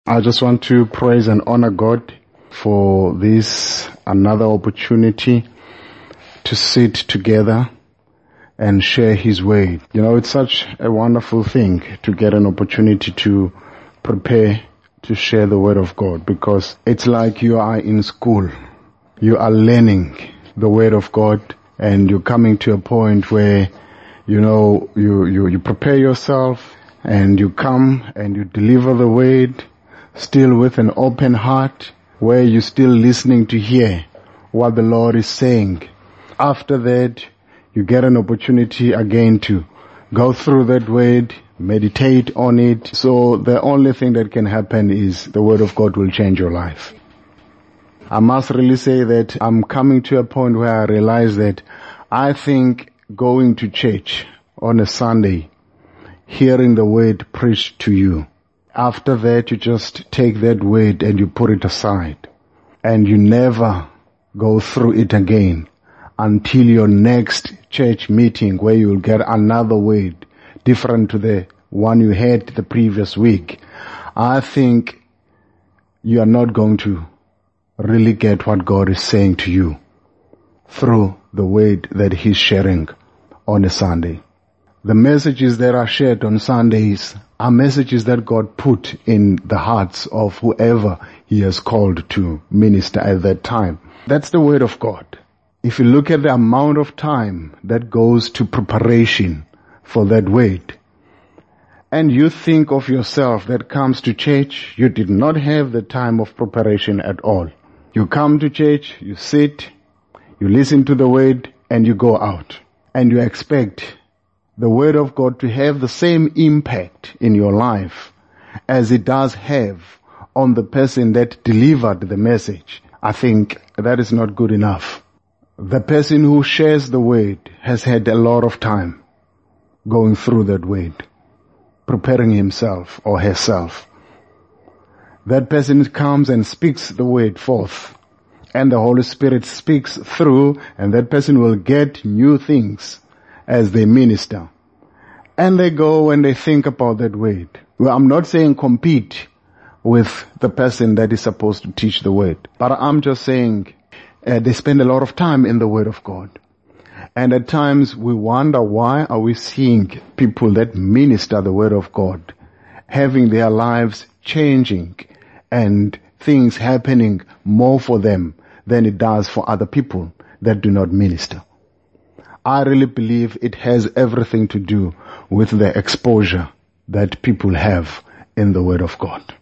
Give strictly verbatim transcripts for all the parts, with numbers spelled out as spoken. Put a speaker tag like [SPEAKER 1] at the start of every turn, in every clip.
[SPEAKER 1] I just want to praise and honor God for this another opportunity to sit together and share His word. You know, it's such a wonderful thing to get an opportunity to prepare to share the word of God, because it's like you are in school. You are learning the word of God, and you're coming to a point where, you know, you, you, you prepare yourself and you come and you deliver the word still with an open heart, where you're still listening to hear what the Lord is saying. After that, you get an opportunity again to go through that word, meditate on it. So the only thing that can happen is the word of God will change your life. I must really say that I'm coming to a point where I realize that I think going to church on a Sunday, hearing the word preached to you, after that you just take that word and you put it aside, and you never go through it again until your next church meeting, where you will get another word different to the one you had the previous week. I think you are not going to really get what God is saying to you through the word that He's sharing on a Sunday. The messages that are shared on Sundays are messages that God put in the hearts of whoever He has called to minister at that time. That's the word of God. If you look at the amount of time that goes to preparation for that word, and you think of yourself that comes to church, you did not have the time of preparation at all. You come to church, you sit, you listen to the word, and you go out. And you expect the word of God to have the same impact in your life as it does have on the person that delivered the message. I think that is not good enough. The person who shares the word has had a lot of time going through that word, preparing himself or herself. That person comes and speaks the word forth, and the Holy Spirit speaks through, and that person will get new things as they minister. And they go and they think about that word. Well, I'm not saying compete with the person that is supposed to teach the word, but I'm just saying uh, they spend a lot of time in the word of God. And at times we wonder, why are we seeing people that minister the word of God having their lives changing and things happening more for them than it does for other people that do not minister? I really believe it has everything to do with the exposure that people have in the Word of God.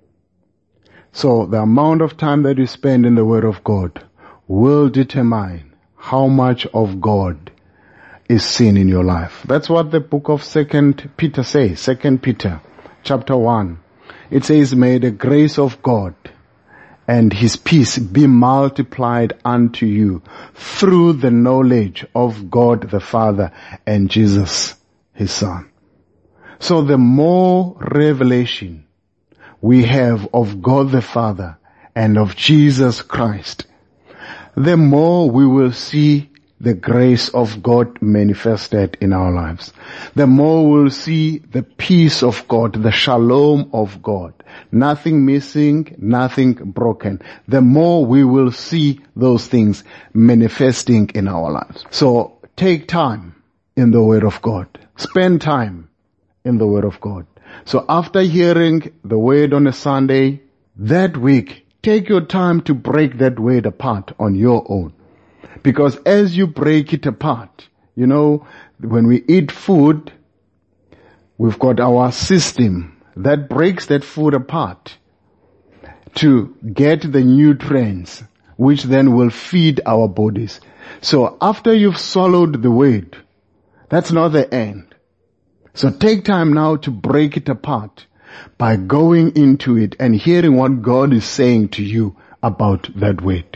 [SPEAKER 1] So the amount of time that you spend in the Word of God will determine how much of God is seen in your life. That's what the book of Second Peter says, Second Peter chapter one. It says, "May the grace of God and His peace be multiplied unto you through the knowledge of God the Father and Jesus His Son." So the more revelation we have of God the Father and of Jesus Christ, the more we will see the grace of God manifested in our lives. The more we'll see the peace of God, the shalom of God. Nothing missing, nothing broken. The more we will see those things manifesting in our lives. So take time in the Word of God. Spend time in the Word of God. So after hearing the Word on a Sunday, that week, take your time to break that Word apart on your own. Because as you break it apart, you know, when we eat food, we've got our system that breaks that food apart to get the nutrients, which then will feed our bodies. So after you've swallowed the word, that's not the end. So take time now to break it apart by going into it and hearing what God is saying to you about that word.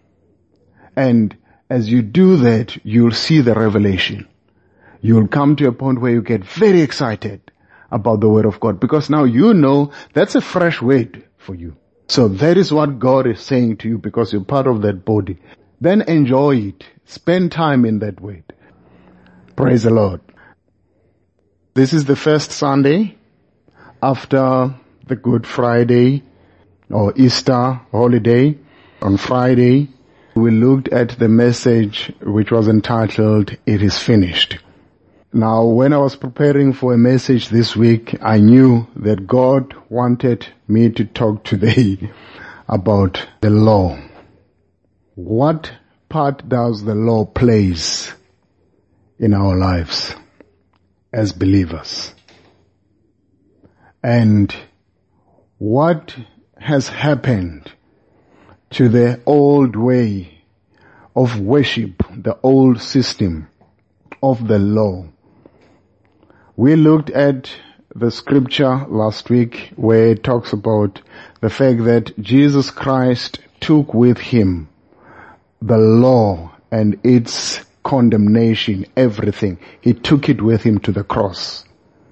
[SPEAKER 1] And as you do that, you'll see the revelation. You'll come to a point where you get very excited about the word of God, because now you know that's a fresh word for you. So that is what God is saying to you, because you're part of that body. Then enjoy it. Spend time in that word. Praise the Lord. This is the first Sunday after the Good Friday or Easter holiday, on Friday, we looked at the message which was entitled, "It is Finished." Now, when I was preparing for a message this week, I knew that God wanted me to talk today about the law. What part does the law plays in our lives as believers? And what has happened to the old way of worship, the old system of the law? We looked at the scripture last week where it talks about the fact that Jesus Christ took with him the law and its condemnation, everything. He took it with him to the cross.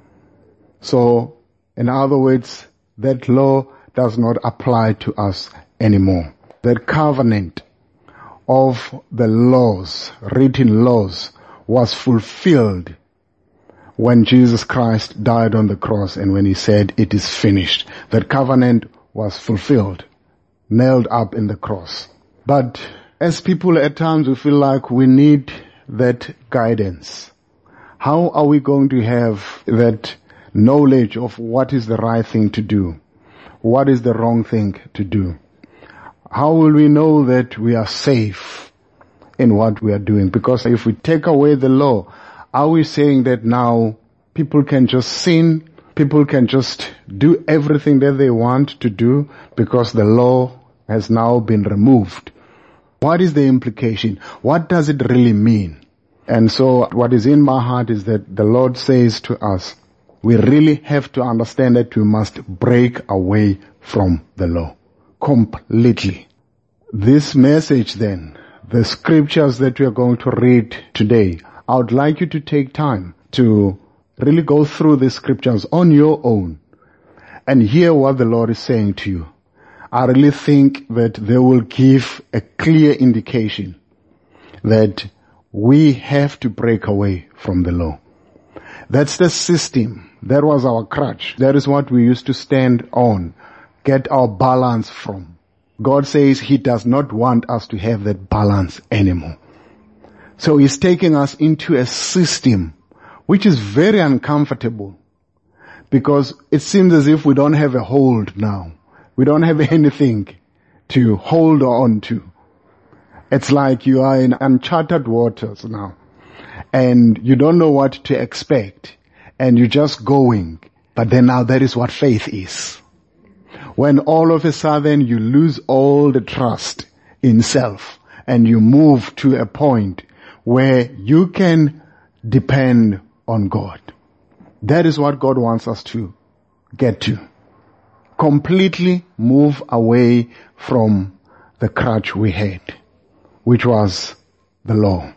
[SPEAKER 1] So, in other words, that law does not apply to us anymore. That covenant of the laws, written laws, was fulfilled when Jesus Christ died on the cross and when he said, "It is finished." That covenant was fulfilled, nailed up in the cross. But as people at times we feel like we need that guidance. How are we going to have that knowledge of what is the right thing to do? What is the wrong thing to do? How will we know that we are safe in what we are doing? Because if we take away the law, are we saying that now people can just sin, people can just do everything that they want to do because the law has now been removed? What is the implication? What does it really mean? And so what is in my heart is that the Lord says to us, we really have to understand that we must break away from the law completely. This message then, the scriptures that we are going to read today, I would like you to take time to really go through the scriptures on your own and hear what the Lord is saying to you. I really think that they will give a clear indication that we have to break away from the law. That's the system. That was our crutch. That is what we used to stand on, get our balance from. God says he does not want us to have that balance anymore. So he's taking us into a system which is very uncomfortable because it seems as if we don't have a hold now. We don't have anything to hold on to. It's like you are in uncharted waters now and you don't know what to expect and you're just going. But then now that is what faith is. When all of a sudden you lose all the trust in self and you move to a point where you can depend on God. That is what God wants us to get to. Completely move away from the crutch we had, which was the law,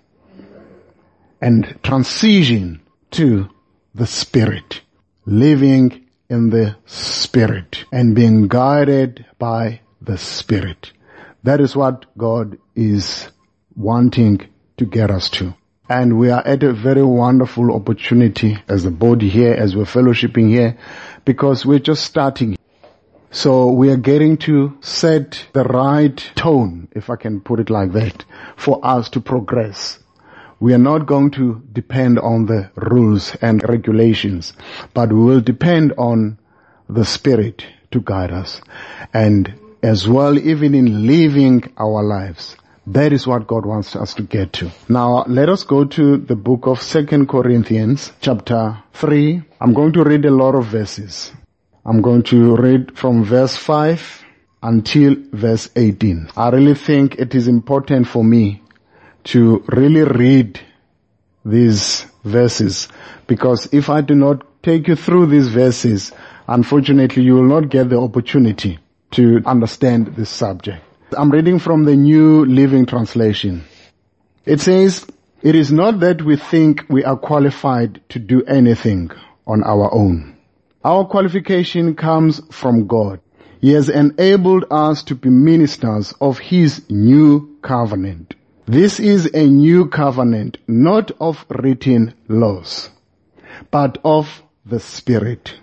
[SPEAKER 1] and transition to the Spirit, living in the Spirit and being guided by the Spirit. That is what God is wanting to get us to. And we are at a very wonderful opportunity as a body here, as we're fellowshipping here, because we're just starting. So we are getting to set the right tone, if I can put it like that, for us to progress. We are not going to depend on the rules and regulations, but we will depend on the Spirit to guide us. And as well, even in living our lives, that is what God wants us to get to. Now, let us go to the book of Second Corinthians, chapter three. I'm going to read a lot of verses. I'm going to read from verse five until verse eighteen. I really think it is important for me to really read these verses, because if I do not take you through these verses, unfortunately you will not get the opportunity to understand this subject. I'm reading from the New Living Translation. It says, "It is not that we think we are qualified to do anything on our own. Our qualification comes from God. He has enabled us to be ministers of His new covenant. This is a new covenant, not of written laws, but of the Spirit.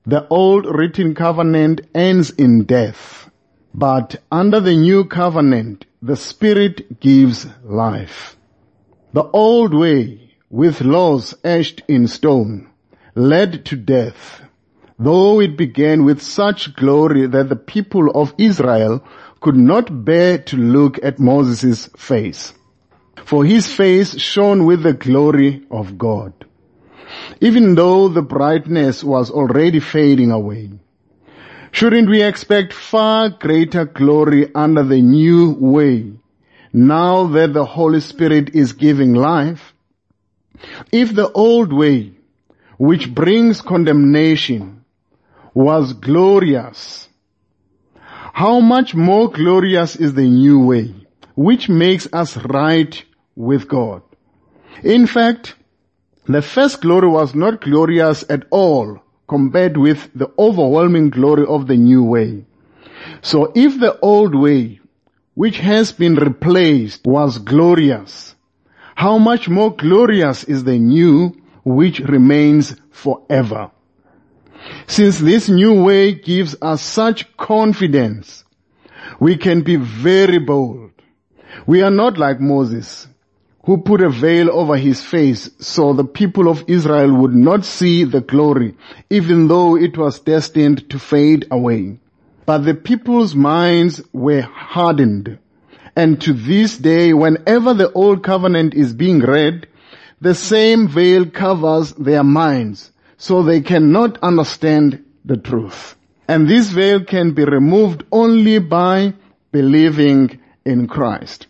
[SPEAKER 1] The old written covenant ends in death, but under the new covenant, the Spirit gives life. The old way, with laws etched in stone, led to death, though it began with such glory that the people of Israel could not bear to look at Moses' face, for his face shone with the glory of God, even though the brightness was already fading away. Shouldn't we expect far greater glory under the new way, now that the Holy Spirit is giving life? If the old way, which brings condemnation, was glorious, how much more glorious is the new way, which makes us right with God? In fact, the first glory was not glorious at all compared with the overwhelming glory of the new way. So if the old way, which has been replaced, was glorious, how much more glorious is the new, which remains forever? Since this new way gives us such confidence, we can be very bold. We are not like Moses, who put a veil over his face so the people of Israel would not see the glory, even though it was destined to fade away. But the people's minds were hardened. And to this day, whenever the old covenant is being read, the same veil covers their minds, so they cannot understand the truth. And this veil can be removed only by believing in Christ.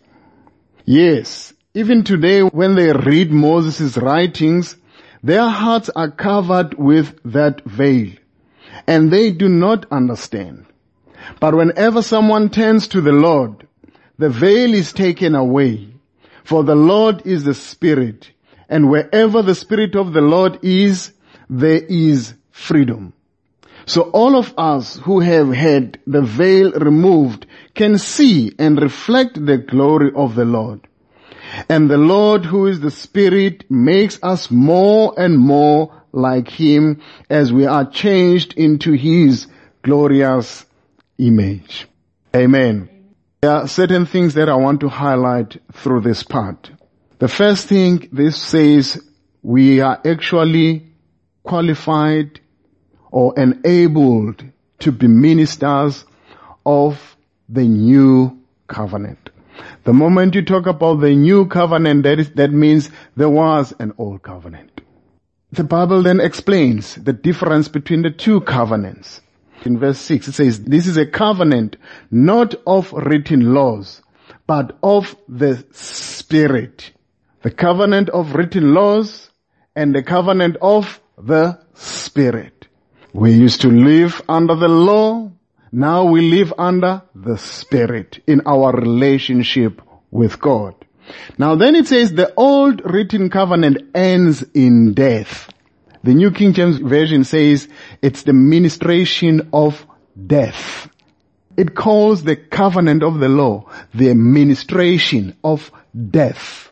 [SPEAKER 1] Yes, even today when they read Moses' writings, their hearts are covered with that veil, and they do not understand. But whenever someone turns to the Lord, the veil is taken away, for the Lord is the Spirit, and wherever the Spirit of the Lord is, there is freedom. So all of us who have had the veil removed can see and reflect the glory of the Lord. And the Lord, who is the Spirit, makes us more and more like Him as we are changed into His glorious image. Amen. There are certain things that I want to highlight through this part. The first thing, this says we are actually qualified or enabled to be ministers of the new covenant. The moment you talk about the new covenant, that is, that means there was an old covenant. The Bible then explains the difference between the two covenants. In verse six, it says, this is a covenant not of written laws, but of the Spirit. The covenant of written laws and the covenant of the Spirit. We used to live under the law. Now we live under the Spirit in our relationship with God. Now then it says the old written covenant ends in death. The New King James Version says it's the ministration of death. It calls the covenant of the law the ministration of death.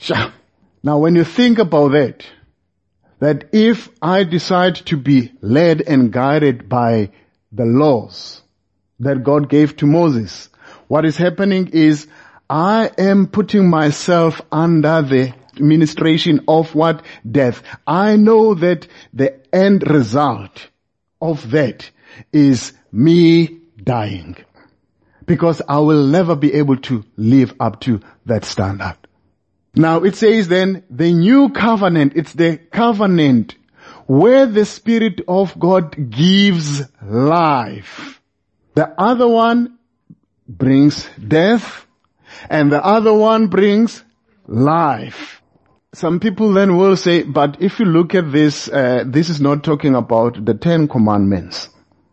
[SPEAKER 1] Now when you think about that, that if I decide to be led and guided by the laws that God gave to Moses, what is happening is I am putting myself under the ministration of what? Death. I know that the end result of that is me dying, because I will never be able to live up to that standard. Now it says then the new covenant, it's the covenant where the Spirit of God gives life. The other one brings death, and the other one brings life. Some people then will say, but if you look at this, uh, this is not talking about the Ten Commandments.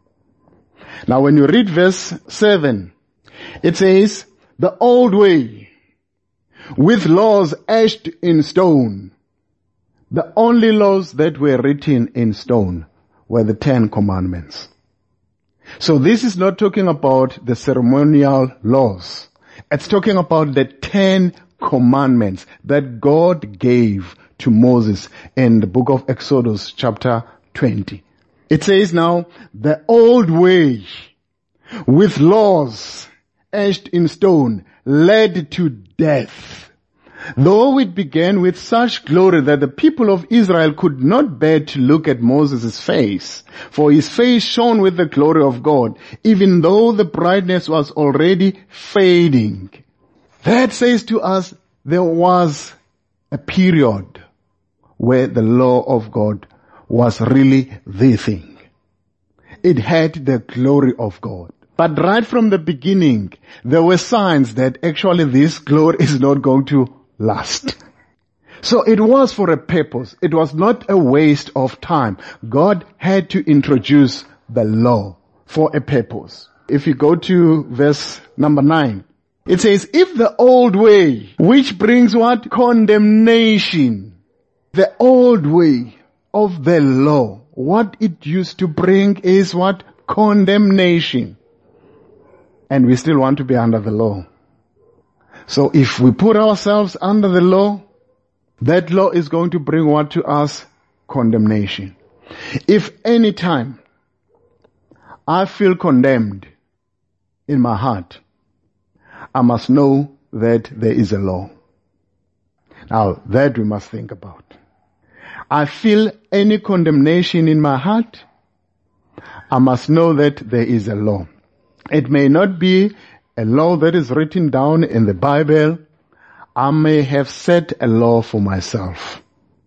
[SPEAKER 1] Now when you read verse seven, it says, the old way, with laws etched in stone. The only laws that were written in stone were the Ten Commandments. So this is not talking about the ceremonial laws. It's talking about the Ten Commandments that God gave to Moses in the book of Exodus chapter twenty. It says now, the old way with laws etched in stone led to death. Though it began with such glory that the people of Israel could not bear to look at Moses' face, for his face shone with the glory of God, even though the brightness was already fading. That says to us, there was a period where the law of God was really the thing. It had the glory of God. But right from the beginning, there were signs that actually this glory is not going to last. So it was for a purpose. It was not a waste of time. God had to introduce the law for a purpose. If you go to verse number nine, it says, if the old way, which brings what? Condemnation. The old way of the law, what it used to bring is what? Condemnation. And we still want to be under the law. So if we put ourselves under the law, that law is going to bring what to us? Condemnation. If any time I feel condemned in my heart, I must know that there is a law. Now that we must think about. I feel any condemnation in my heart, I must know that there is a law. It may not be a law that is written down in the Bible. I may have set a law for myself.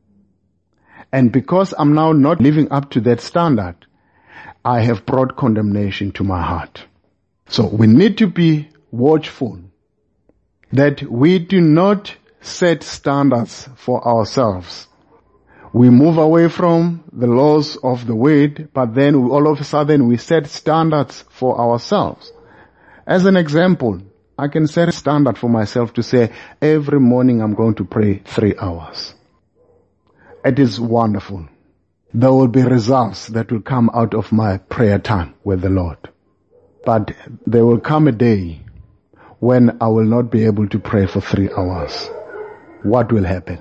[SPEAKER 1] And because I'm now not living up to that standard, I have brought condemnation to my heart. So we need to be watchful that we do not set standards for ourselves. We move away from the laws of the word, but then all of a sudden we set standards for ourselves. As an example, I can set a standard for myself to say, every morning I'm going to pray three hours. It is wonderful. There will be results that will come out of my prayer time with the Lord. But there will come a day when I will not be able to pray for three hours. What will happen?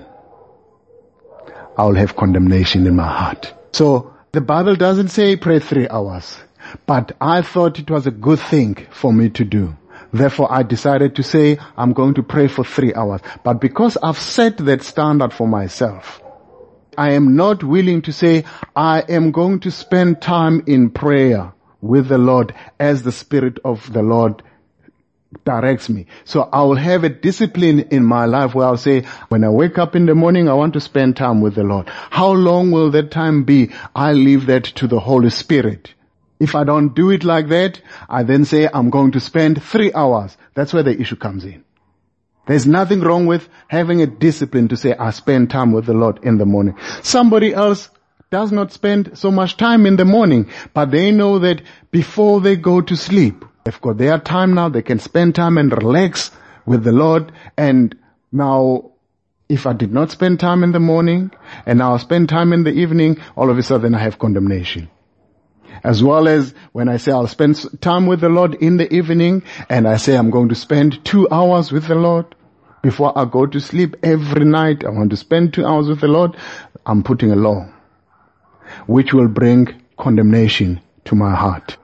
[SPEAKER 1] I will have condemnation in my heart. So the Bible doesn't say pray three hours. But I thought it was a good thing for me to do. Therefore, I decided to say, I'm going to pray for three hours. But because I've set that standard for myself, I am not willing to say, I am going to spend time in prayer with the Lord as the Spirit of the Lord directs me. So I will have a discipline in my life where I'll say, when I wake up in the morning, I want to spend time with the Lord. How long will that time be? I leave that to the Holy Spirit. If I don't do it like that, I then say I'm going to spend three hours. That's where the issue comes in. There's nothing wrong with having a discipline to say I spend time with the Lord in the morning. Somebody else does not spend so much time in the morning, but they know that before they go to sleep, they've got their time now, they can spend time and relax with the Lord. And now, if I did not spend time in the morning, and now I spend time in the evening, all of a sudden I have condemnation. As well as when I say I'll spend time with the Lord in the evening, and I say I'm going to spend two hours with the Lord before I go to sleep every night, I want to spend two hours with the Lord, I'm putting a law which will bring condemnation to my heart.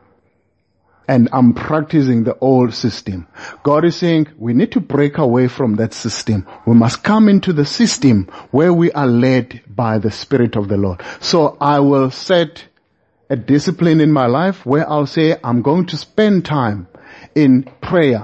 [SPEAKER 1] And I'm practicing the old system. God is saying we need to break away from that system. We must come into the system where we are led by the Spirit of the Lord. So I will set a discipline in my life where I'll say I'm going to spend time in prayer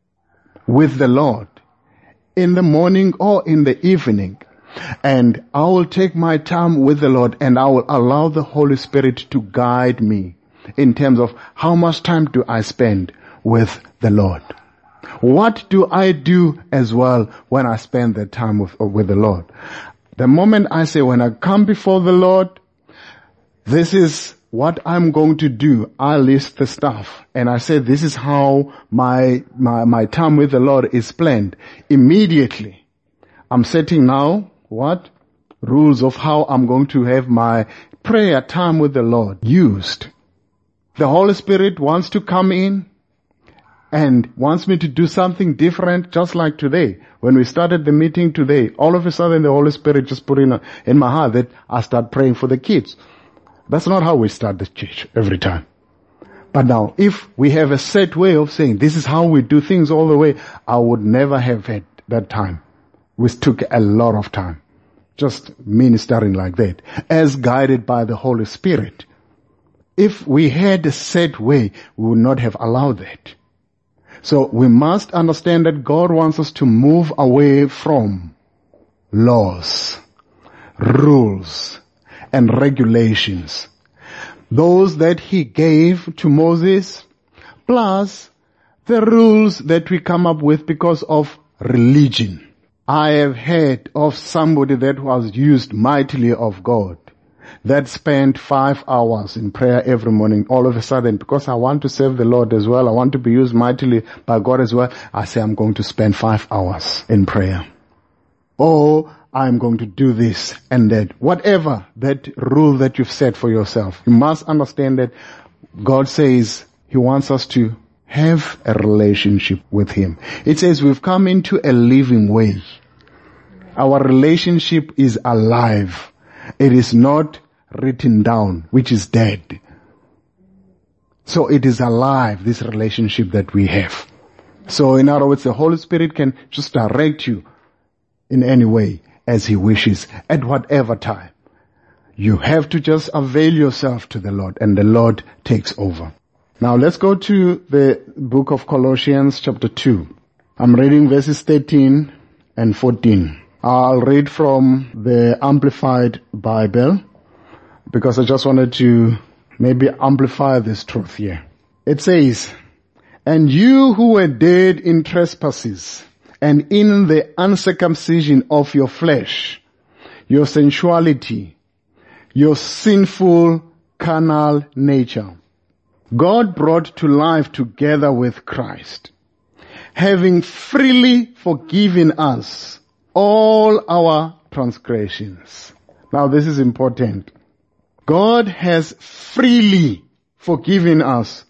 [SPEAKER 1] with the Lord in the morning or in the evening. And I will take my time with the Lord and I will allow the Holy Spirit to guide me in terms of how much time do I spend with the Lord. What do I do as well when I spend that time with, with the Lord? The moment I say when I come before the Lord, this is what I'm going to do. I list the stuff and I say this is how my, my, my time with the Lord is planned. Immediately, I'm setting now what? Rules of how I'm going to have my prayer time with the Lord used. The Holy Spirit wants to come in and wants me to do something different, just like today. When we started the meeting today, all of a sudden the Holy Spirit just put in, a, in my heart that I start praying for the kids. That's not how we start the church every time. But now, if we have a set way of saying, this is how we do things all the way, I would never have had that time, which took a lot of time, just ministering like that, as guided by the Holy Spirit. If we had a set way, we would not have allowed that. So we must understand that God wants us to move away from laws, rules, and regulations. Those that he gave to Moses, plus the rules that we come up with because of religion. I have heard of somebody that was used mightily of God, that spent five hours in prayer every morning. All of a sudden, because I want to serve the Lord as well, I want to be used mightily by God as well, I say I'm going to spend five hours in prayer. Or I'm going to do this and that. Whatever that rule that you've set for yourself, you must understand that God says he wants us to have a relationship with him. It says we've come into a living way. Our relationship is alive. It is not written down, which is dead. So it is alive, this relationship that we have. So in other words, the Holy Spirit can just direct you in any way as he wishes at whatever time. You have to just avail yourself to the Lord, and the Lord takes over. Now let's go to the book of Colossians chapter two. I'm reading verses thirteen and fourteen. I'll read from the Amplified Bible because I just wanted to maybe amplify this truth here. It says, "And you who were dead in trespasses and in the uncircumcision of your flesh, your sensuality, your sinful carnal nature, God brought to life together with Christ, having freely forgiven us all our transgressions." Now this is important. God has freely forgiven us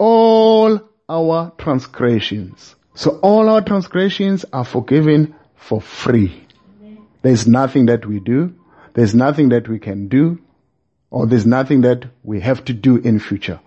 [SPEAKER 1] all our transgressions. So all our transgressions are forgiven for free. There's nothing that we do, there's nothing that we can do, or there's nothing that we have to do in future.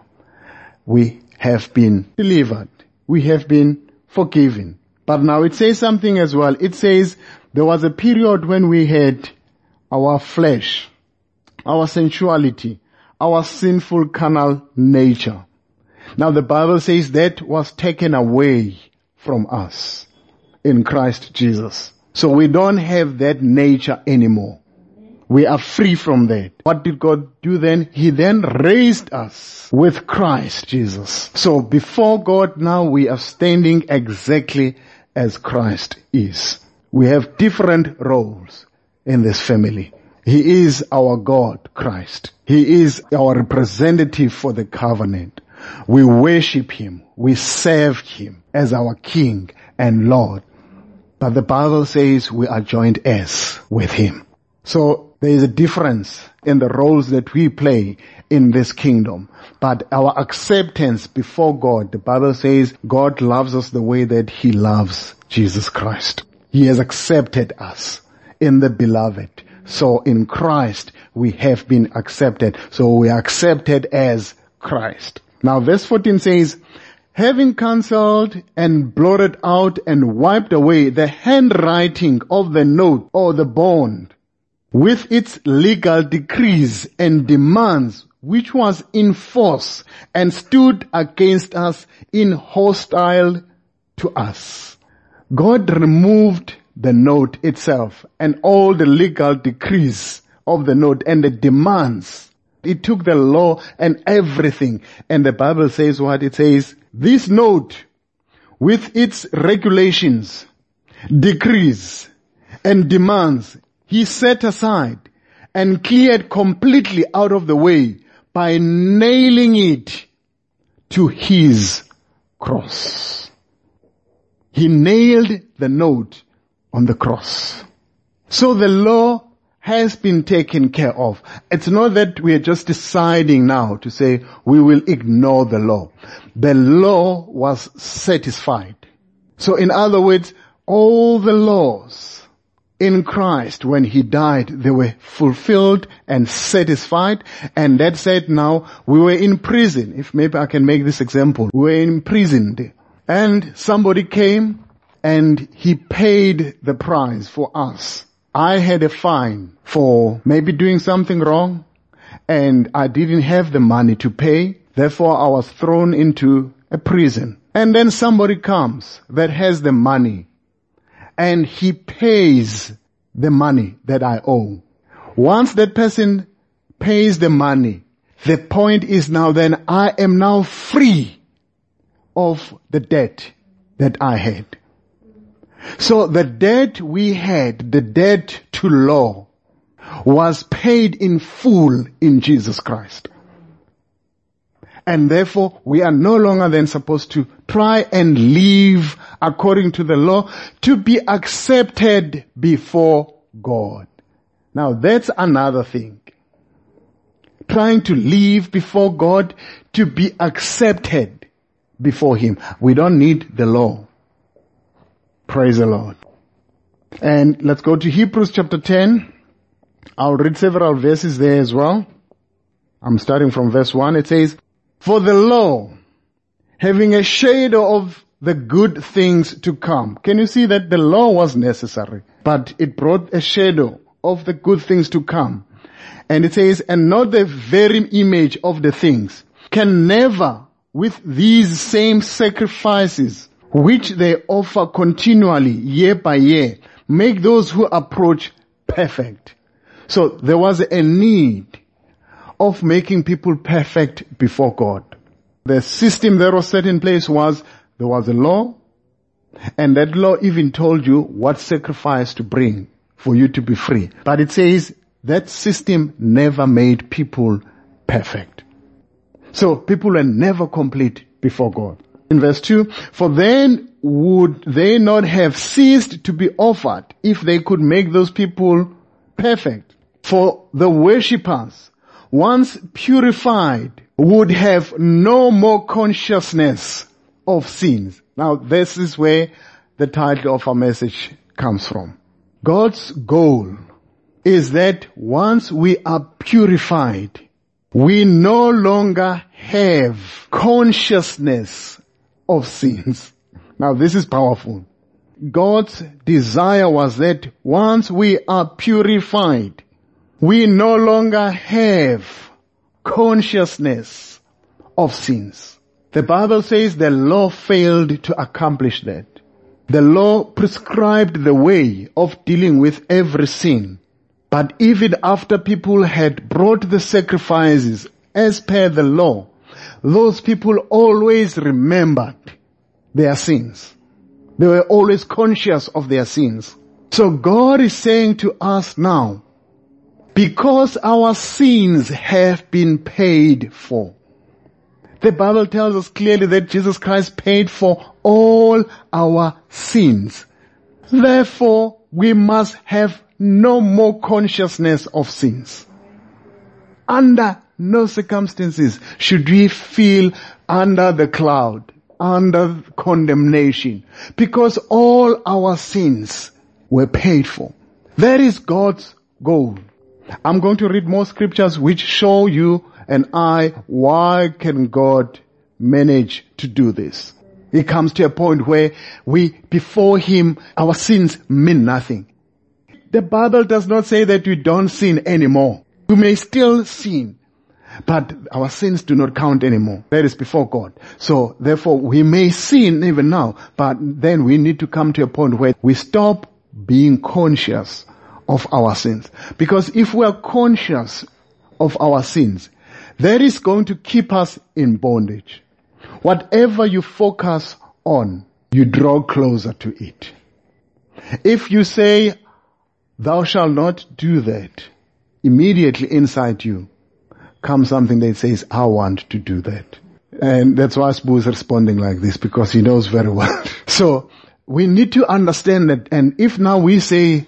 [SPEAKER 1] We have been delivered. We have been forgiven. But now it says something as well. It says there was a period when we had our flesh, our sensuality, our sinful carnal nature. Now the Bible says that was taken away from us in Christ Jesus. So we don't have that nature anymore. We are free from that. What did God do then? He then raised us with Christ Jesus. So before God now we are standing exactly as Christ is. We have different roles in this family. He is our God, Christ. He is our representative for the covenant. We worship him. We serve him as our King and Lord. But the Bible says we are joint heirs with him. So there is a difference in the roles that we play in this kingdom. But our acceptance before God, the Bible says God loves us the way that he loves Jesus Christ. He has accepted us in the beloved. So in Christ we have been accepted. So we are accepted as Christ. Now verse fourteen says, "Having cancelled and blotted out and wiped away the handwriting of the note or the bond with its legal decrees and demands, which was in force and stood against us in hostile to us." God removed the note itself and all the legal decrees of the note and the demands. It took the law and everything. And the Bible says what? It says, this note with its regulations, decrees, and demands, he set aside and cleared completely out of the way by nailing it to his cross. He nailed the note on the cross. So the law has been taken care of. It's not that we are just deciding now to say we will ignore the law. The law was satisfied. So in other words, all the laws in Christ, when he died, they were fulfilled and satisfied. And that said, now we were in prison. If maybe I can make this example. We were imprisoned and somebody came and he paid the price for us. I had a fine for maybe doing something wrong and I didn't have the money to pay. Therefore I was thrown into a prison. And then somebody comes that has the money and he pays the money that I owe. Once that person pays the money, the point is now then I am now free of the debt that I had. So the debt we had, the debt to law, was paid in full in Jesus Christ. And therefore, we are no longer then supposed to try and live according to the law to be accepted before God. Now that's another thing. Trying to live before God to be accepted before Him. We don't need the law. Praise the Lord. And let's go to Hebrews chapter ten. I'll read several verses there as well. I'm starting from verse one. It says, "For the law, having a shadow of the good things to come." Can you see that the law was necessary, but it brought a shadow of the good things to come. And it says, "And not the very image of the things, can never with these same sacrifices, which they offer continually year by year, make those who approach perfect." So there was a need of making people perfect before God. The system that was set in place was, there was a law, and that law even told you what sacrifice to bring for you to be free. But it says that system never made people perfect. So people were never complete before God. In verse two, "For then would they not have ceased to be offered if they could make those people perfect? For the worshippers, once purified, would have no more consciousness of sins." Now this is where the title of our message comes from. God's goal is that once we are purified, we no longer have consciousness of sins. Now this is powerful. God's desire was that once we are purified, we no longer have consciousness of sins. The Bible says the law failed to accomplish that. The law prescribed the way of dealing with every sin. But even after people had brought the sacrifices as per the law, those people always remembered their sins. They were always conscious of their sins. So God is saying to us now, because our sins have been paid for. The Bible tells us clearly that Jesus Christ paid for all our sins. Therefore, we must have no more consciousness of sins. Under no circumstances should we feel under the cloud, under condemnation, because all our sins were paid for. That is God's goal. I'm going to read more scriptures which show you and I why can God manage to do this. It comes to a point where we, before Him, our sins mean nothing. The Bible does not say that we don't sin anymore. We may still sin, but our sins do not count anymore. That is before God. So therefore we may sin even now, but then we need to come to a point where we stop being conscious of our sins. Because if we are conscious of our sins, that is going to keep us in bondage. Whatever you focus on, you draw closer to it. If you say, "Thou shalt not do that," immediately inside you comes something that says, "I want to do that." And that's why Sbu is responding like this, because he knows very well. So we need to understand that, and if now we say,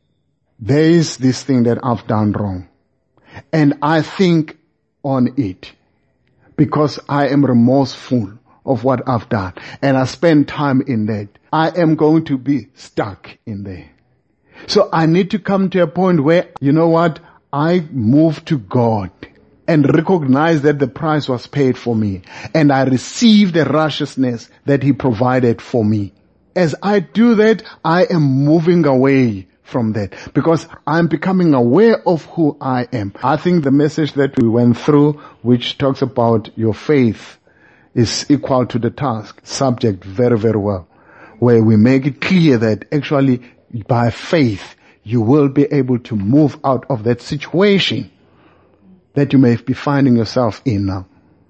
[SPEAKER 1] there is this thing that I've done wrong, and I think on it, because I am remorseful of what I've done, and I spend time in that, I am going to be stuck in there. So I need to come to a point where, you know what, I move to God and recognize that the price was paid for me, and I receive the righteousness that He provided for me. As I do that, I am moving away from that because I'm becoming aware of who I am. I think the message that we went through, which talks about your faith, is equal to the task subject very, very well, where we make it clear that actually by faith you will be able to move out of that situation that you may be finding yourself in now.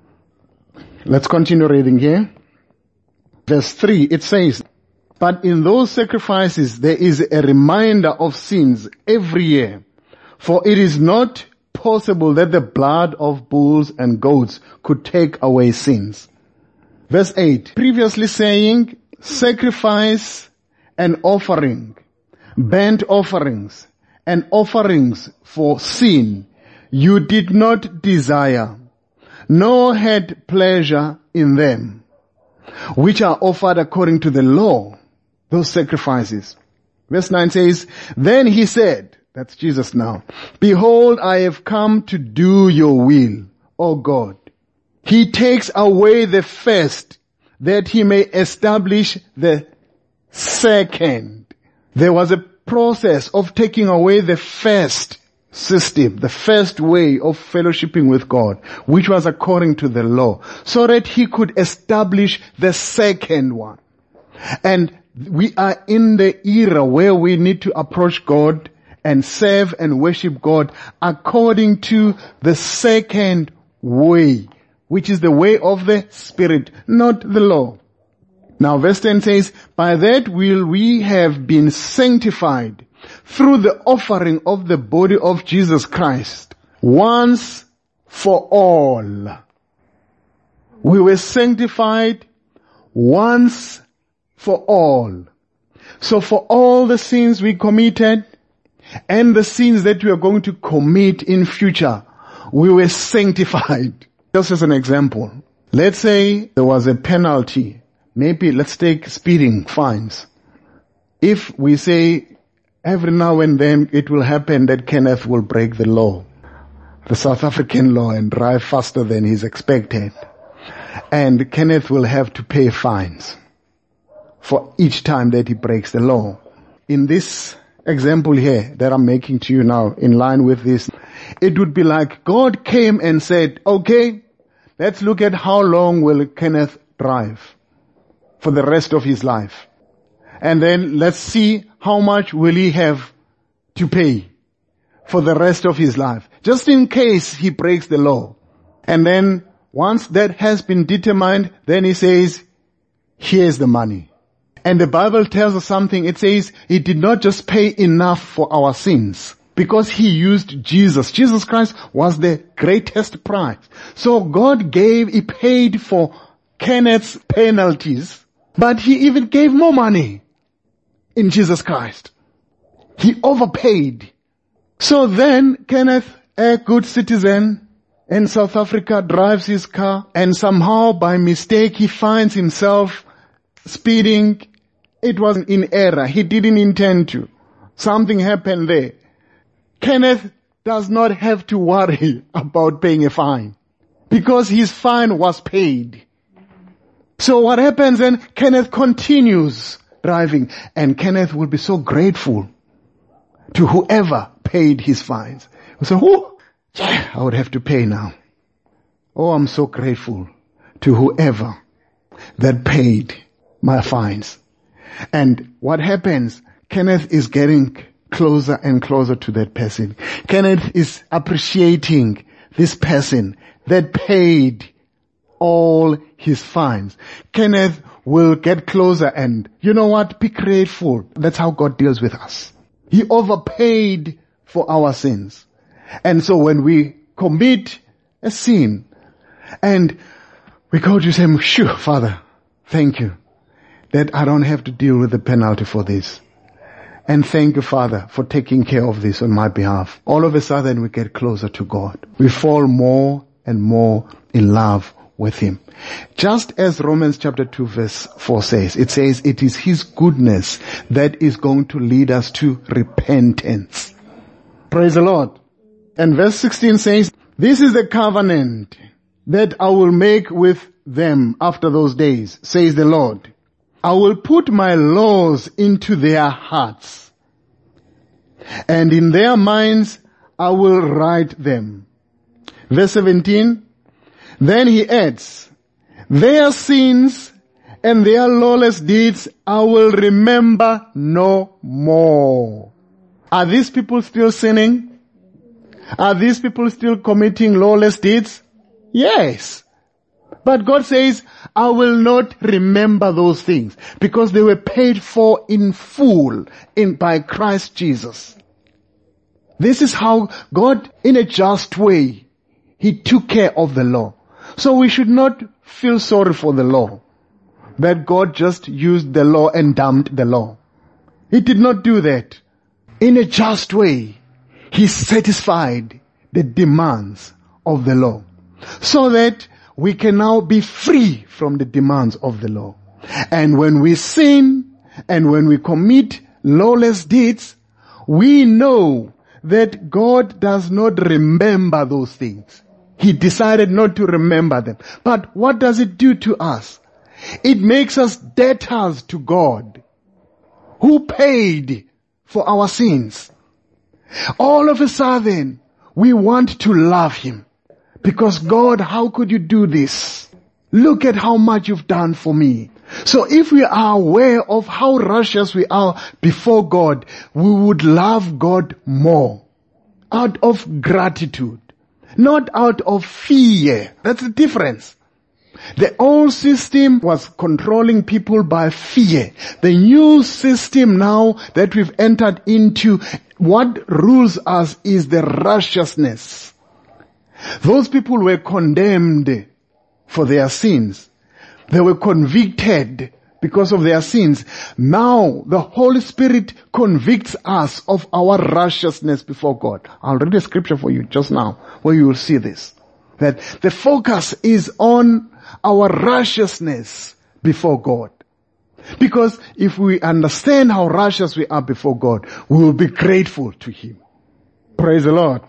[SPEAKER 1] Let's continue reading here. Verse three, it says, but in those sacrifices there is a reminder of sins every year, for it is not possible that the blood of bulls and goats could take away sins. Verse eight, previously saying, sacrifice and offering, burnt offerings and offerings for sin, you did not desire, nor had pleasure in them, which are offered according to the law, those sacrifices. Verse nine says, then he said, that's Jesus now, behold, I have come to do your will, O God. He takes away the first, that he may establish the second. There was a process of taking away the first system, the first way of fellowshipping with God, which was according to the law, so that he could establish the second one. And we are in the era where we need to approach God and serve and worship God according to the second way, which is the way of the Spirit, not the law. Now verse ten says, by that will we have been sanctified through the offering of the body of Jesus Christ, once for all. We were sanctified once for all. So for all the sins we committed and the sins that we are going to commit in future, we were sanctified. Just as an example, let's say there was a penalty. Maybe let's take speeding fines. If we say every now and then it will happen that Kenneth will break the law, the South African law, and drive faster than he's expected, and Kenneth will have to pay fines for each time that he breaks the law. In this example here that I'm making to you now, in line with this, it would be like God came and said, okay, let's look at how long will Kenneth drive for the rest of his life. And then let's see how much will he have to pay for the rest of his life, just in case he breaks the law. And then once that has been determined, then he says, here's the money. And the Bible tells us something. It says he did not just pay enough for our sins, because he used Jesus. Jesus Christ was the greatest price. So God gave, he paid for Kenneth's penalties, but he even gave more money in Jesus Christ. He overpaid. So then Kenneth, a good citizen in South Africa, drives his car, and somehow by mistake he finds himself speeding. It was in error. He didn't intend to. Something happened there. Kenneth does not have to worry about paying a fine, because his fine was paid. So what happens then? Kenneth continues driving, and Kenneth will be so grateful to whoever paid his fines. So, oh, yeah, I would have to pay now. Oh, I'm so grateful to whoever that paid my fines. And what happens? Kenneth is getting closer and closer to that person. Kenneth is appreciating this person that paid all his fines. Kenneth will get closer, and you know what? Be grateful. That's how God deals with us. He overpaid for our sins. And so when we commit a sin and we go to him, shoo, Father, thank you that I don't have to deal with the penalty for this. And thank you, Father, for taking care of this on my behalf. All of a sudden we get closer to God. We fall more and more in love with him. Just as Romans chapter two verse four says, it says it is his goodness that is going to lead us to repentance. Praise the Lord. And verse sixteen says, this is the covenant that I will make with them after those days, says the Lord. I will put my laws into their hearts, and in their minds I will write them. Verse seventeen, then he adds, their sins and their lawless deeds I will remember no more. Are these people still sinning? Are these people still committing lawless deeds? Yes. But God says, I will not remember those things because they were paid for in full in by Christ Jesus. This is how God, in a just way, He took care of the law. So we should not feel sorry for the law, that God just used the law and dumped the law. He did not do that. In a just way, He satisfied the demands of the law so that we can now be free from the demands of the law. And when we sin and when we commit lawless deeds, we know that God does not remember those things. He decided not to remember them. But what does it do to us? It makes us debtors to God, who paid for our sins. All of a sudden, we want to love Him. Because God, how could you do this? Look at how much you've done for me. So if we are aware of how righteous we are before God, we would love God more. Out of gratitude. Not out of fear. That's the difference. The old system was controlling people by fear. The new system now that we've entered into, what rules us is the righteousness. Those people were condemned for their sins. They were convicted because of their sins. Now the Holy Spirit convicts us of our righteousness before God. I'll read a scripture for you just now where you will see this. That the focus is on our righteousness before God. Because if we understand how righteous we are before God, we will be grateful to Him. Praise the Lord.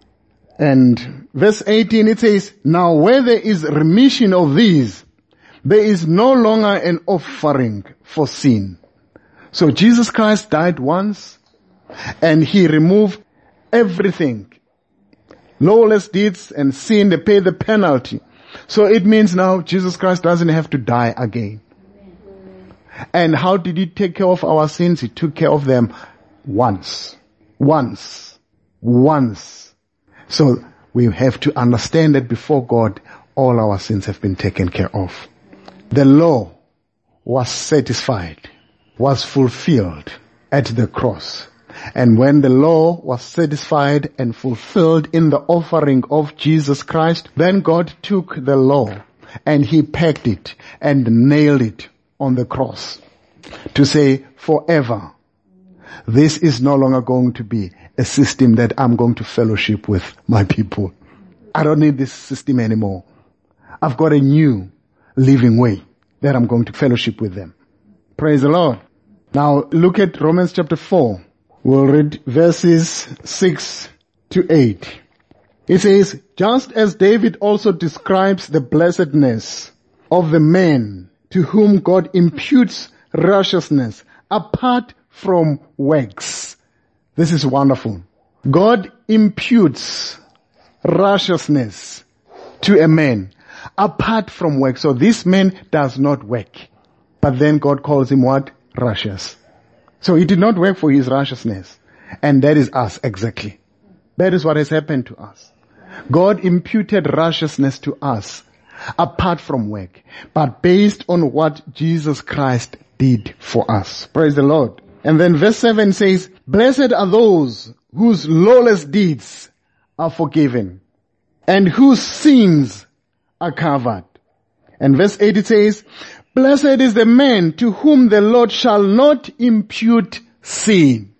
[SPEAKER 1] And verse eighteen, it says, now where there is remission of these, there is no longer an offering for sin. So Jesus Christ died once, and He removed everything. Lawless deeds and sin, they pay the penalty. So it means now Jesus Christ doesn't have to die again. And how did He take care of our sins? He took care of them once. Once. Once. So we have to understand that before God, all our sins have been taken care of. The law was satisfied, was fulfilled at the cross. And when the law was satisfied and fulfilled in the offering of Jesus Christ, then God took the law and He packed it and nailed it on the cross to say, forever, this is no longer going to be a system that I'm going to fellowship with my people. I don't need this system anymore. I've got a new living way that I'm going to fellowship with them. Praise the Lord. Now look at Romans chapter four. We'll read verses six to eight. It says, just as David also describes the blessedness of the man to whom God imputes righteousness apart from works. This is wonderful. God imputes righteousness to a man apart from work. So this man does not work. But then God calls him what? Righteous. So he did not work for his righteousness. And that is us exactly. That is what has happened to us. God imputed righteousness to us apart from work, but based on what Jesus Christ did for us. Praise the Lord. And then verse seven says, blessed are those whose lawless deeds are forgiven and whose sins are covered. And verse eight it says, blessed is the man to whom the Lord shall not impute sin.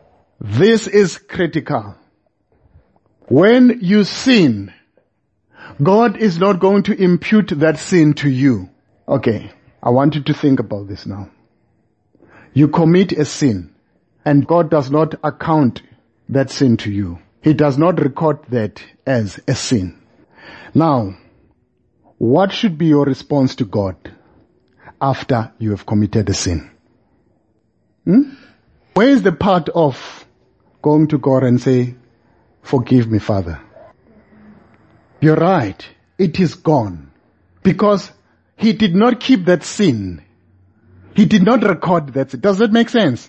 [SPEAKER 1] This is critical. When you sin, God is not going to impute that sin to you. Okay, I want you to think about this now. You commit a sin, and God does not account that sin to you. He does not record that as a sin. Now, what should be your response to God after you have committed a sin? Hmm? Where is the part of going to God and say, forgive me, Father? You're right. It is gone. Because He did not keep that sin. He did not record that sin. Does that make sense?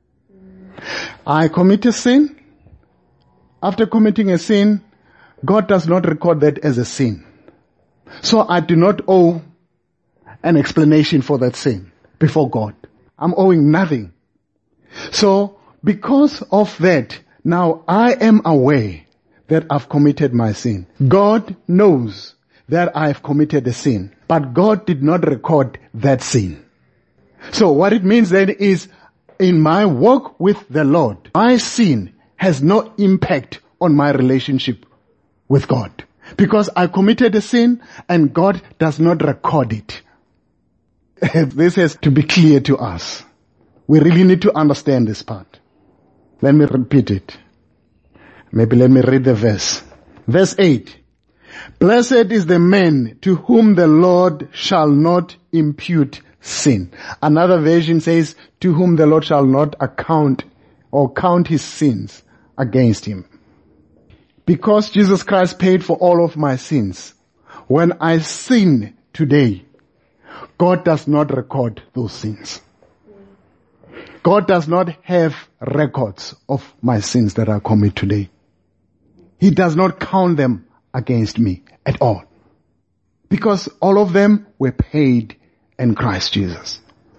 [SPEAKER 1] I commit a sin. After committing a sin, God does not record that as a sin. So I do not owe an explanation for that sin before God. I'm owing nothing. So because of that, now I am aware that I've committed my sin. God knows that I've committed a sin, but God did not record that sin. So what it means then is, in my walk with the Lord, my sin has no impact on my relationship with God. Because I committed a sin and God does not record it. This has to be clear to us. We really need to understand this part. Let me repeat it. Maybe let me read the verse. Verse eight. Blessed is the man to whom the Lord shall not impute sin. Another version says, to whom the Lord shall not account or count his sins against him. Because Jesus Christ paid for all of my sins, when I sin today, God does not record those sins. God does not have records of my sins that I commit today. He does not count them against me at all. Because all of them were paid in Christ Jesus.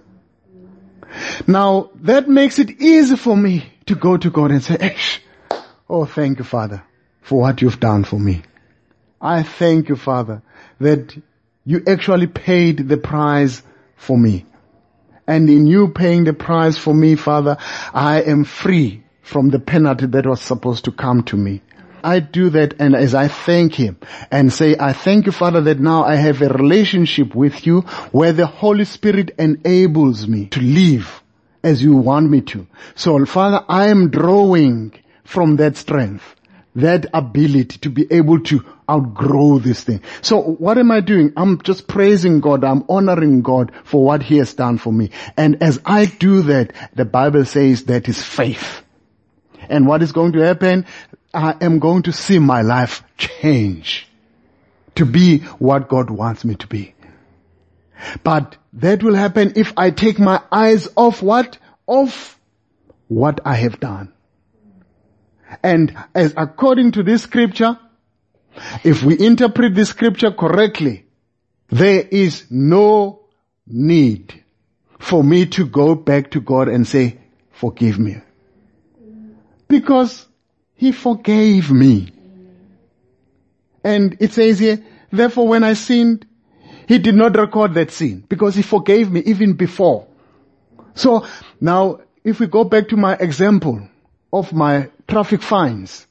[SPEAKER 1] Now, that makes it easy for me to go to God and say, Esh, oh, thank you, Father, for what you've done for me. I thank you, Father, that you actually paid the price for me. And in you paying the price for me, Father, I am free from the penalty that was supposed to come to me. I do that, and as I thank Him and say, I thank you, Father, that now I have a relationship with you where the Holy Spirit enables me to live as you want me to. So, Father, I am drawing from that strength, that ability to be able to outgrow this thing. So what am I doing? I'm just praising God. I'm honoring God for what He has done for me. And as I do that, the Bible says that is faith. And what is going to happen? I am going to see my life change to be what God wants me to be. But that will happen if I take my eyes off what? Off what I have done. And as according to this scripture, if we interpret this scripture correctly, there is no need for me to go back to God and say, forgive me. Because He forgave me. And it says here, therefore when I sinned, He did not record that sin because He forgave me even before. So now if we go back to my example of my traffic fines,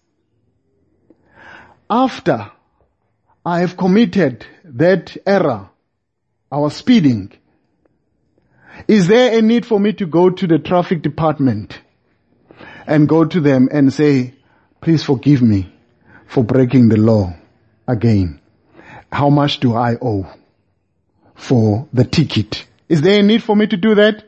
[SPEAKER 1] after I have committed that error, I was speeding, is there a need for me to go to the traffic department and go to them and say, please forgive me for breaking the law again? How much do I owe for the ticket? Is there a need for me to do that?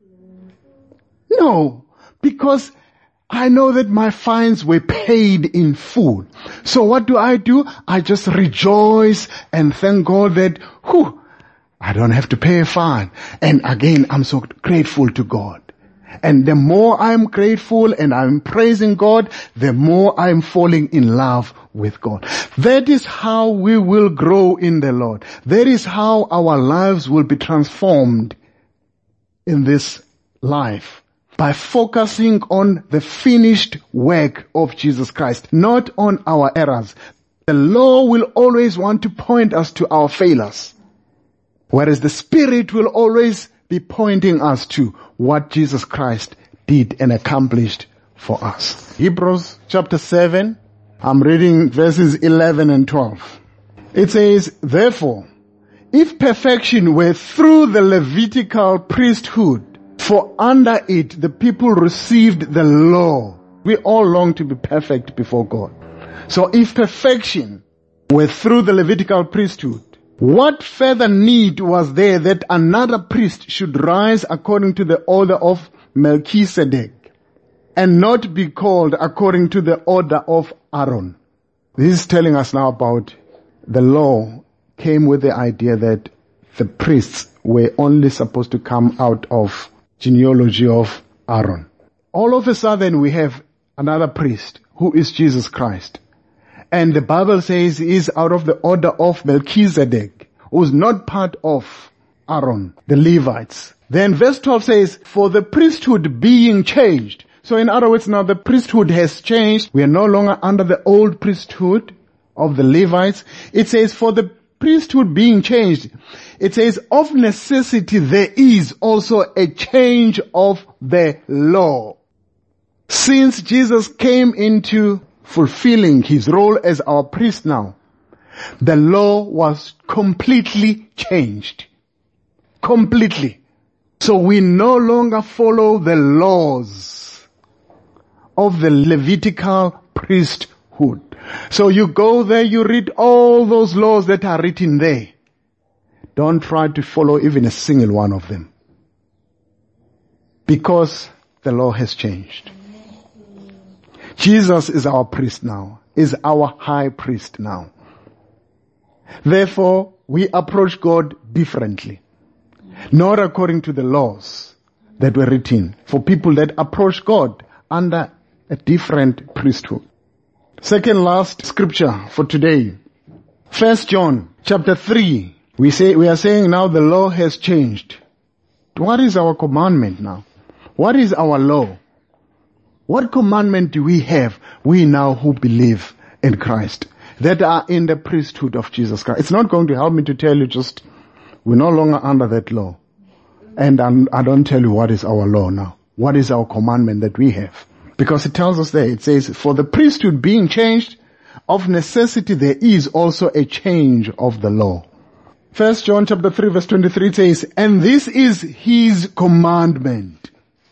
[SPEAKER 1] No, because I know that my fines were paid in full. So what do I do? I just rejoice and thank God that, whew, I don't have to pay a fine. And again, I'm so grateful to God. And the more I'm grateful and I'm praising God, the more I'm falling in love with God. That is how we will grow in the Lord. That is how our lives will be transformed in this life. By focusing on the finished work of Jesus Christ, not on our errors. The law will always want to point us to our failures, whereas the Spirit will always be pointing us to what Jesus Christ did and accomplished for us. Hebrews chapter seven, I'm reading verses eleven and twelve. It says, therefore, if perfection were through the Levitical priesthood, for under it the people received the law. We all long to be perfect before God. So if perfection were through the Levitical priesthood, what further need was there that another priest should rise according to the order of Melchizedek and not be called according to the order of Aaron? This is telling us now about the law came with the idea that the priests were only supposed to come out of genealogy of Aaron. All of a sudden we have another priest who is Jesus Christ. And the Bible says he is out of the order of Melchizedek, who is not part of Aaron, the Levites. Then verse twelve says, for the priesthood being changed. So in other words, now the priesthood has changed. We are no longer under the old priesthood of the Levites. It says, for the priesthood being changed, it says, of necessity there is also a change of the law. Since Jesus came into fulfilling his role as our priest now, the law was completely changed. Completely. So we no longer follow the laws of the Levitical priesthood. So you go there, you read all those laws that are written there. Don't try to follow even a single one of them. Because the law has changed. Jesus is our priest now, is our high priest now. Therefore, we approach God differently. Not according to the laws that were written for people that approach God under a different priesthood. Second last scripture for today. First John chapter three. We say, we are saying now the law has changed. What is our commandment now? What is our law? What commandment do we have, we now who believe in Christ, that are in the priesthood of Jesus Christ? It's not going to help me to tell you just, we're no longer under that law. And I'm, I don't tell you what is our law now. What is our commandment that we have? Because it tells us there, it says, for the priesthood being changed, of necessity there is also a change of the law. First John chapter three verse twenty-three says, and this is his commandment,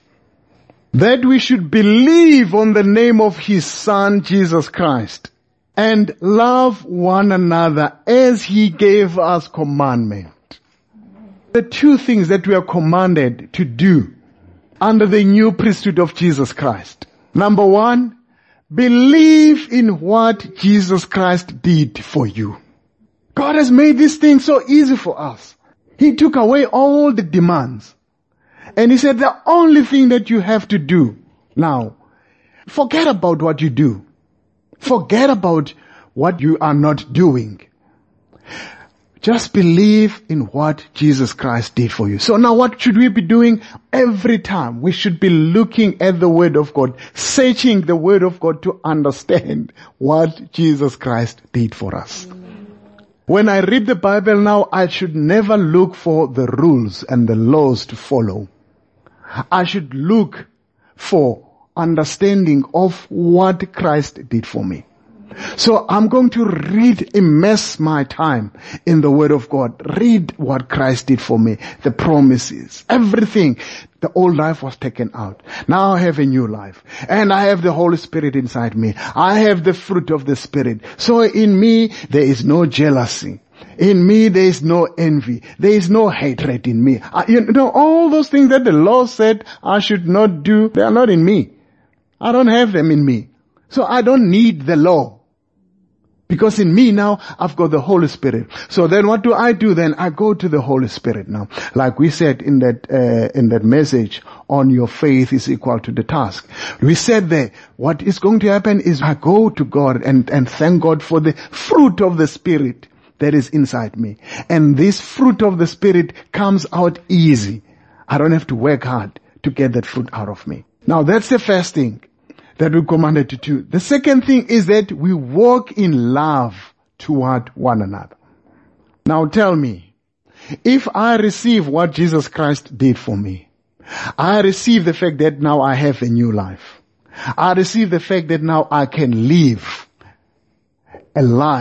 [SPEAKER 1] that we should believe on the name of his Son, Jesus Christ, and love one another as he gave us commandment. The two things that we are commanded to do under the new priesthood of Jesus Christ. Number one, believe in what Jesus Christ did for you. God has made this thing so easy for us. He took away all the demands. And he said the only thing that you have to do now, forget about what you do. Forget about what you are not doing. Just believe in what Jesus Christ did for you. So now what should we be doing? Every time we should be looking at the Word of God, searching the Word of God to understand what Jesus Christ did for us. When I read the Bible now, I should never look for the rules and the laws to follow. I should look for understanding of what Christ did for me. So I'm going to read, immerse my time in the Word of God. Read what Christ did for me, the promises, everything. The old life was taken out. Now I have a new life. And I have the Holy Spirit inside me. I have the fruit of the Spirit. So in me, there is no jealousy. In me, there is no envy. There is no hatred in me. I, you know, all those things that the law said I should not do, they are not in me. I don't have them in me. So I don't need the law. Because in me now, I've got the Holy Spirit. So then what do I do then? I go to the Holy Spirit now. Like we said in that, uh, in that message on your faith is equal to the task. We said there, what is going to happen is I go to God and, and thank God for the fruit of the Spirit that is inside me. And this fruit of the Spirit comes out easy. I don't have to work hard to get that fruit out of me. Now that's the first thing that we're commanded to do. The second thing is that we walk in love toward one another. Now tell me, if I receive what Jesus Christ did for me, I receive the fact that now I have a new life. I receive the fact that now I can live a life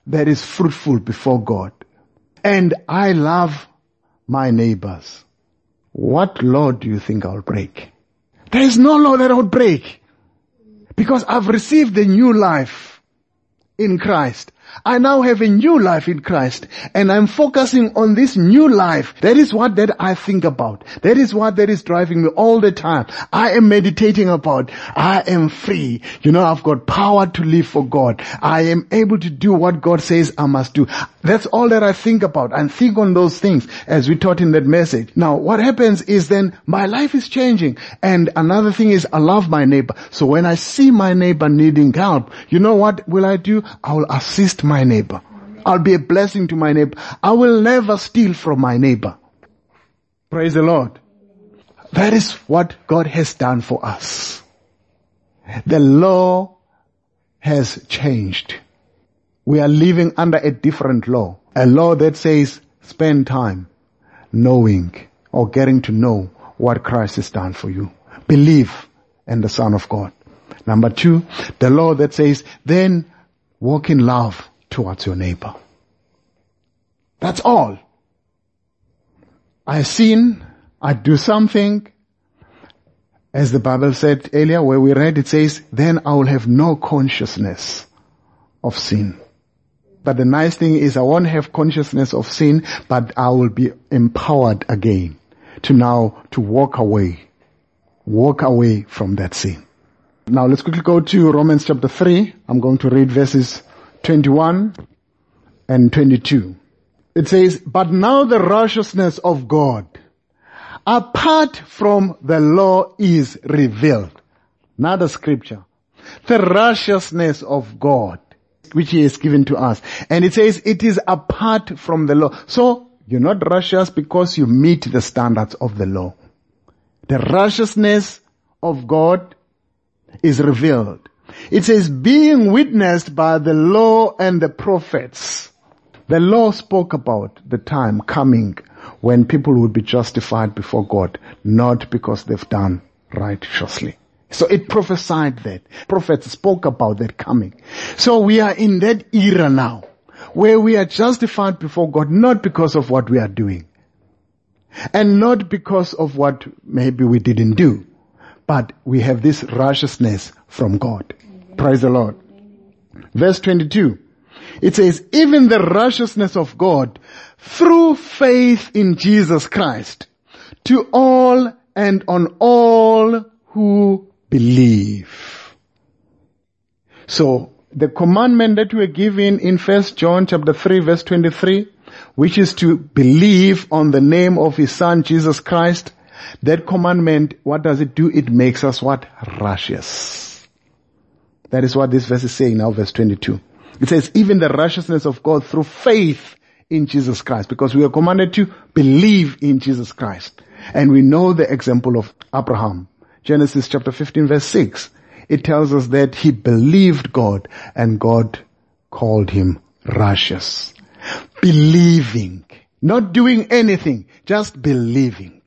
[SPEAKER 1] that is fruitful before God. And I love my neighbors. What law do you think I'll break? There is no law that I'll break. Because I've received a new life in Christ. I now have a new life in Christ, and I'm focusing on this new life. That is what that I think about. That is what that is driving me all the time. I am meditating about. I am free. You know, I've got power to live for God. I am able to do what God says I must do. That's all that I think about, and think on those things as we taught in that message. Now, what happens is then my life is changing. And another thing is I love my neighbor. So when I see my neighbor needing help, you know what will I do? I will assist my neighbor. I'll be a blessing to my neighbor. I will never steal from my neighbor. Praise the Lord. That is what God has done for us. The law has changed. We are living under a different law. A law that says spend time knowing or getting to know what Christ has done for you. Believe in the Son of God. Number two, the law that says then walk in love towards your neighbor. That's all. I sin, I do something. As the Bible said earlier, where we read, it says, then I will have no consciousness of sin. But the nice thing is I won't have consciousness of sin, but I will be empowered again to now to walk away, walk away from that sin. Now let's quickly go to Romans chapter three. I'm going to read verses twenty-one and twenty-two. It says, but now the righteousness of God apart from the law is revealed. Another scripture. The righteousness of God which He has given to us. And it says it is apart from the law. So you're not righteous because you meet the standards of the law. The righteousness of God is revealed. It says, being witnessed by the law and the prophets. The law spoke about the time coming when people would be justified before God, not because they've done righteously. So it prophesied that. Prophets spoke about that coming. So we are in that era now, where we are justified before God, not because of what we are doing, and not because of what maybe we didn't do, but we have this righteousness from God. Praise the Lord. Verse twenty-two. It says, even the righteousness of God through faith in Jesus Christ to all and on all who believe. So the commandment that we are given in First John chapter three verse twenty-three, which is to believe on the name of His Son Jesus Christ, that commandment, what does it do? It makes us what? Righteous. That is what this verse is saying now, verse twenty-two. It says, even the righteousness of God through faith in Jesus Christ, because we are commanded to believe in Jesus Christ. And we know the example of Abraham. Genesis chapter fifteen verse six. It tells us that he believed God and God called him righteous. Believing. Not doing anything, just believing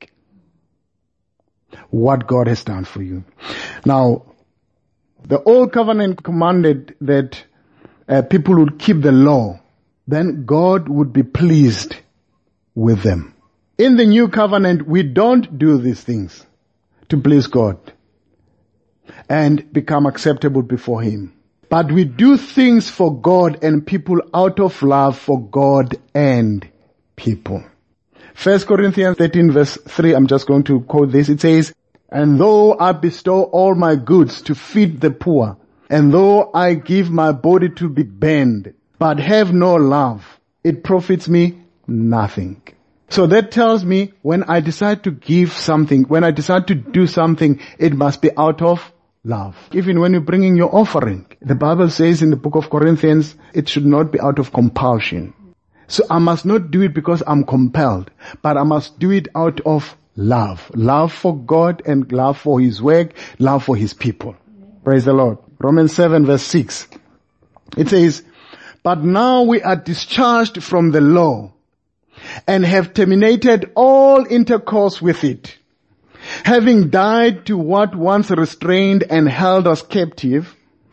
[SPEAKER 1] what God has done for you. Now, the old covenant commanded that uh, people would keep the law. Then God would be pleased with them. In the new covenant, we don't do these things to please God and become acceptable before Him. But we do things for God and people out of love for God and people. First Corinthians thirteen verse three, I'm just going to quote this. It says, and though I bestow all my goods to feed the poor, and though I give my body to be burned, but have no love, it profits me nothing. So that tells me when I decide to give something, when I decide to do something, it must be out of love. Even when you're bringing your offering, the Bible says in the book of Corinthians, it should not be out of compulsion. So I must not do it because I'm compelled, but I must do it out of love. Love for God and love for His work, love for His people. Praise the Lord. Romans seven verse six. It says, but now we are discharged from the law and have terminated all intercourse with it, having died to what once restrained and held us captive,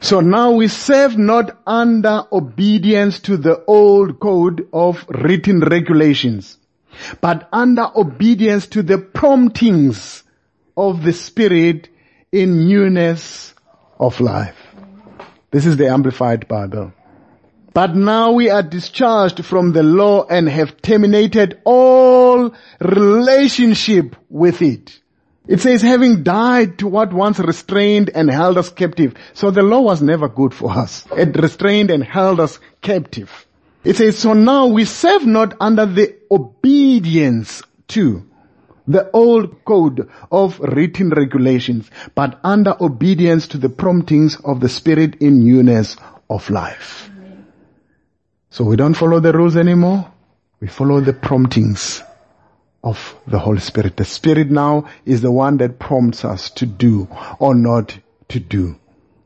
[SPEAKER 1] So now we serve not under obedience to the old code of written regulations, but under obedience to the promptings of the Spirit in newness of life. This is the Amplified Bible. But now we are discharged from the law and have terminated all relationship with it. It says, having died to what once restrained and held us captive. So the law was never good for us. It restrained and held us captive. It says, so now we serve not under the obedience to the old code of written regulations, but under obedience to the promptings of the Spirit in newness of life. Amen. So we don't follow the rules anymore. We follow the promptings of the Holy Spirit. The Spirit now is the one that prompts us to do or not to do.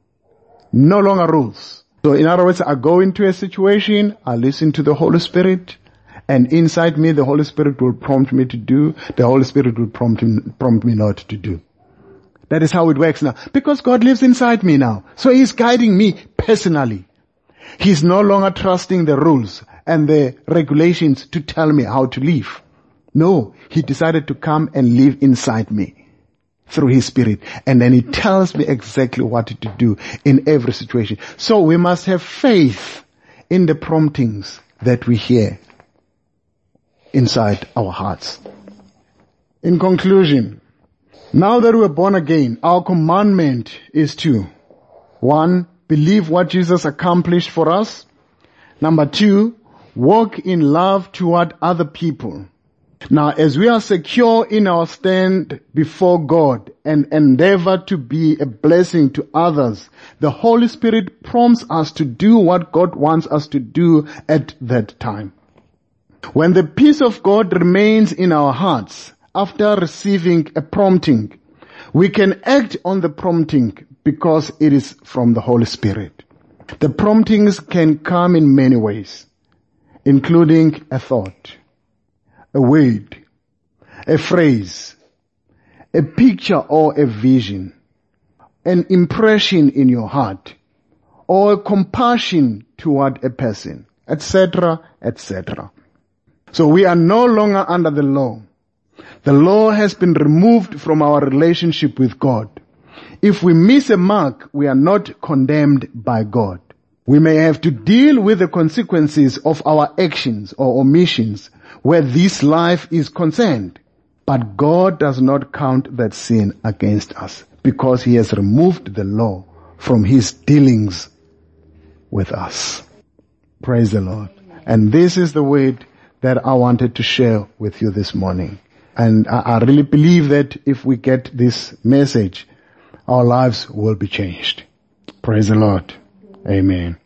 [SPEAKER 1] No longer rules. So in other words, I go into a situation, I listen to the Holy Spirit, and inside me the Holy Spirit will prompt me to do, the Holy Spirit will prompt, him, prompt me not to do. That is how it works now. Because God lives inside me now. So He's guiding me personally. He's no longer trusting the rules and the regulations to tell me how to live. No, He decided to come and live inside me through His Spirit. And then He tells me exactly what to do in every situation. So we must have faith in the promptings that we hear inside our hearts. In conclusion, now that we're born again, our commandment is to, one, believe what Jesus accomplished for us. Number two, walk in love toward other people. Now, as we are secure in our stand before God and endeavor to be a blessing to others, the Holy Spirit prompts us to do what God wants us to do at that time. When the peace of God remains in our hearts after receiving a prompting, we can act on the prompting because it is from the Holy Spirit. The promptings can come in many ways, including a thought, a word, a phrase, a picture or a vision, an impression in your heart, or a compassion toward a person, et cetera, et cetera. So we are no longer under the law. The law has been removed from our relationship with God. If we miss a mark, we are not condemned by God. We may have to deal with the consequences of our actions or omissions where this life is concerned. But God does not count that sin against us because He has removed the law from His dealings with us. Praise the Lord. And this is the word that I wanted to share with you this morning. And I, I really believe that if we get this message, our lives will be changed. Praise the Lord. Amen.